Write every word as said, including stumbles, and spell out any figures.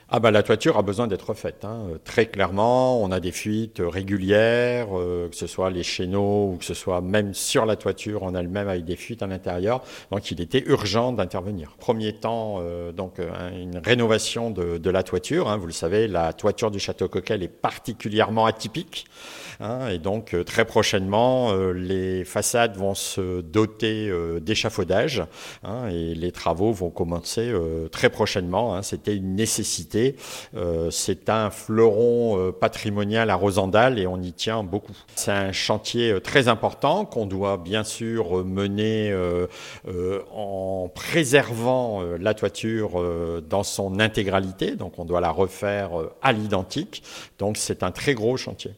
Ah bah la toiture a besoin d'être refaite, hein. Euh, Très clairement, on a des fuites régulières, euh, que ce soit les chéneaux ou que ce soit même sur la toiture en elle-même avec des fuites à l'intérieur. Donc il était urgent d'intervenir. Premier temps, euh, donc euh, une rénovation de, de la toiture. Hein. Vous le savez, la toiture du Château Coquel est particulièrement atypique. Hein, et donc euh, très prochainement, euh, les façades vont se doter euh, d'échafaudage, hein, et les travaux vont commencer euh, très prochainement. Hein. C'était une nécessité. Euh, c'est un fleuron euh, patrimonial à Rosendal et on y tient beaucoup. C'est un chantier euh, très important qu'on doit bien sûr euh, mener euh, euh, en préservant euh, la toiture euh, dans son intégralité. Donc on doit la refaire euh, à l'identique. Donc c'est un très gros chantier.